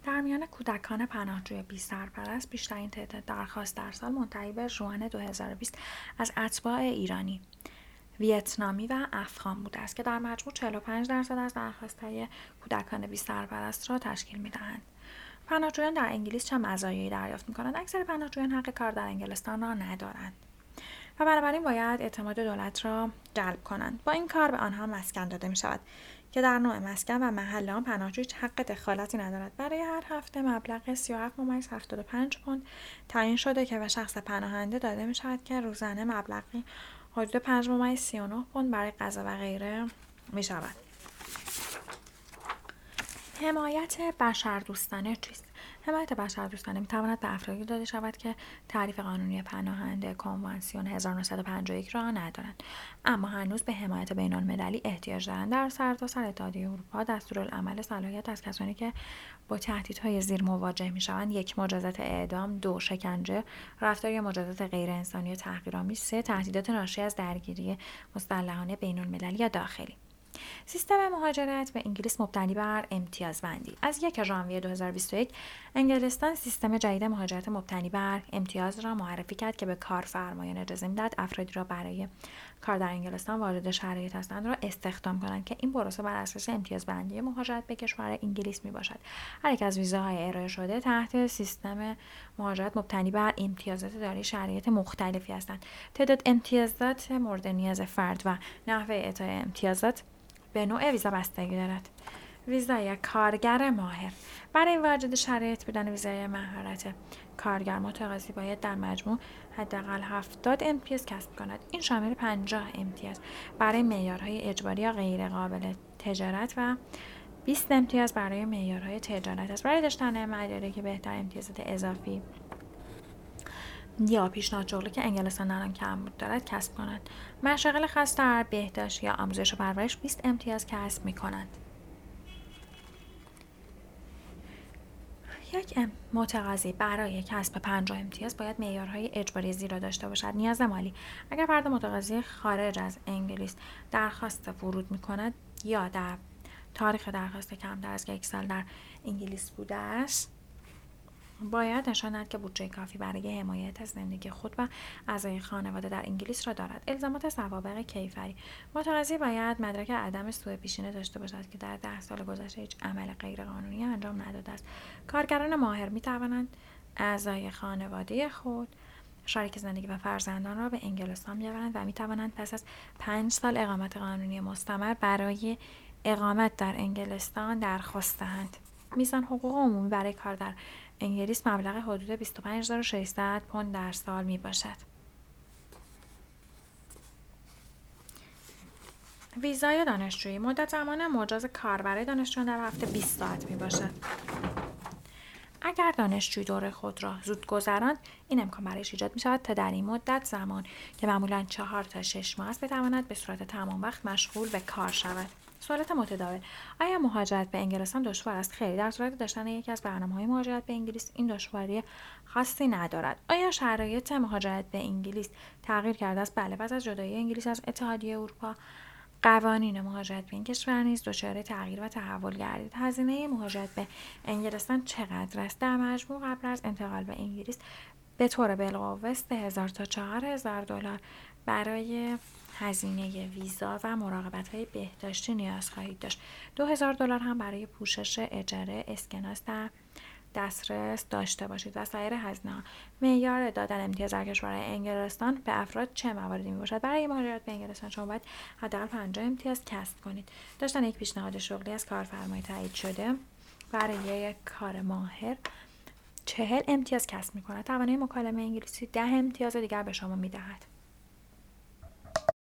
در میان کودکان پناهجوی بی سرپرست بیشترین تعداد درخواست در سال منتهی به ژوئن 2020 از اتباع ایرانی، ویتنامی و افغان بوده است که در مجموع 45% از درخواست‌های کودکان بی سرپرست را تشکیل می‌دهند. پناهجویان در انگلیس چه مزایایی دریافت می‌کنند؟ اکثر پناهجویان حق کار در انگلستان را ندارند و بنابراین باید اعتماد دولت را جلب کنند. با این کار به آنها مسکن داده می‌شود که در نوع مسکن و محل آن پناهجوی حق دخالتی ندارد. برای هر هفته مبلغ 37.75 پوند تعیین شده که به شخص پناهنده داده می‌شود که روزانه مبلغی حدود 5.39 پوند برای غذا و غیره می‌شود. حمایت بشردوستانه چیست؟ حمایت بشردوستانه می‌تواند به افرادی داده شود که تعریف قانونی پناهنده کنوانسیون 1951 را ندارند، اما هنوز به حمایت بین‌المللی احتیاج دارند. در سرتاسر اتحادیه اروپا دستورالعمل صلاحیت از کسانی که با تهدیدهای زیر مواجه می‌شوند: 1. مجازات اعدام، 2. شکنجه، رفتار یا مجازات غیر انسانی یا تحقیرآمیز، 3. تهدیدات ناشی از درگیری مسلحانه بین‌المللی یا داخلی. سیستم مهاجرت به انگلیس مبتنی بر امتیازبندی. از 1 ژانویه 2021 انگلستان سیستم جدید مهاجرت مبتنی بر امتیاز را معرفی کرد که به کارفرمایان اجازه می‌دهد افرادی را برای کار در انگلستان وارد شرایط هستند را استخدام کنند که این پروسه بر اساس امتیازبندی مهاجرت به کشور انگلیس میباشد. هر یک از ویزاهای ارائه شده تحت سیستم مهاجرت مبتنی بر امتیازات دارای شرایط مختلفی هستند. تعداد امتیازات مورد نیاز فرد و نحوه اعطای امتیازات به نوع ویزا بستگی دارد. ویزای کارگر ماهر. برای واجد شرایط بودن ویزای مهارت کارگر، متقاضی باید در مجموع حداقل 70 امتیاز کسب کند. این شامل 50 امتیاز برای معیارهای اجباری یا غیر قابل تجارت و 20 امتیاز برای معیارهای تجارت است. برای داشتن مدارک بهتر امتیازات اضافی یا پیشنهاد شغلی که انگلستان الان کمبود دارد کسب کنند. مشاغل خاص در بهداشت یا آموزش و پرورش 20 امتیاز کسب می‌کنند. یک متقاضی برای کسب 50 امتیاز باید معیارهای اجباری زیرا داشته باشد. نیاز مالی: اگر فرد متقاضی خارج از انگلیس درخواست ورود می‌کند یا در تاریخ درخواست کمتر از 1 سال در انگلیس بوده است، باید نشان دهد که بودجه کافی برای حمایت از زندگی خود و اعضای خانواده در انگلیس را دارد. الزامات سوابق کیفری: متقاضی باید مدرک عدم سوء پیشینه داشته باشد که در 10 سال گذشته هیچ عمل غیرقانونی انجام نداده است. کارگران ماهر می توانند اعضای خانواده خود، شریک زندگی و فرزندان را به انگلستان بیاورند و می توانند پس از 5 سال اقامت قانونی مستمر برای اقامت در انگلستان درخواست دهند. میزان حقوق عمومی برای کار در انگلیس مبلغ حدود 25600 پوند در سال می باشد. ویزای دانشجویی: مدت زمان مجاز کار برای دانشجویان در هفته 20 ساعت می باشد. اگر دانشجوی دوره خود را زود گذراند، این امکان برایش ایجاد می شود تا در این مدت زمان که معمولاً 4 تا 6 ماه است بتواند به صورت تمام وقت مشغول به کار شود. سوالات متداول: آیا مهاجرت به انگلستان دشوار است؟ خیر، در صورت داشتن یکی از برنامه‌های مهاجرت به انگلیس این دشواری خاصی ندارد. آیا شرایط مهاجرت به انگلیس تغییر کرده است؟ بله، پس از جدایی انگلیس از اتحادیه اروپا قوانین مهاجرت به این کشور نیز دچار تغییر و تحول گردید. هزینه مهاجرت به انگلستان چقدر است؟ در مجموع قبل از انتقال به انگلیس به طور بالقوه 3000 تا 4000 دلار برای هزینه ویزا و مراقبت‌های بهداشتی نیاز خواهید داشت. 2000 دلار هم برای پوشش اجاره اسکناس در دسترس داشته باشید و سایر هزینه‌ها. معیار دادن امتیاز در کشور انگلستان به افراد چه مواردی میباشد؟ برای مهاجرت به انگلستان شما باید حداقل 50 امتیاز کسب کنید. داشتن یک پیشنهاد شغلی از کارفرمای تایید شده برای یک کار ماهر 40 امتیاز کسب می‌کند. توانایی مکالمه انگلیسی 10 امتیاز دیگر به شما می‌دهد.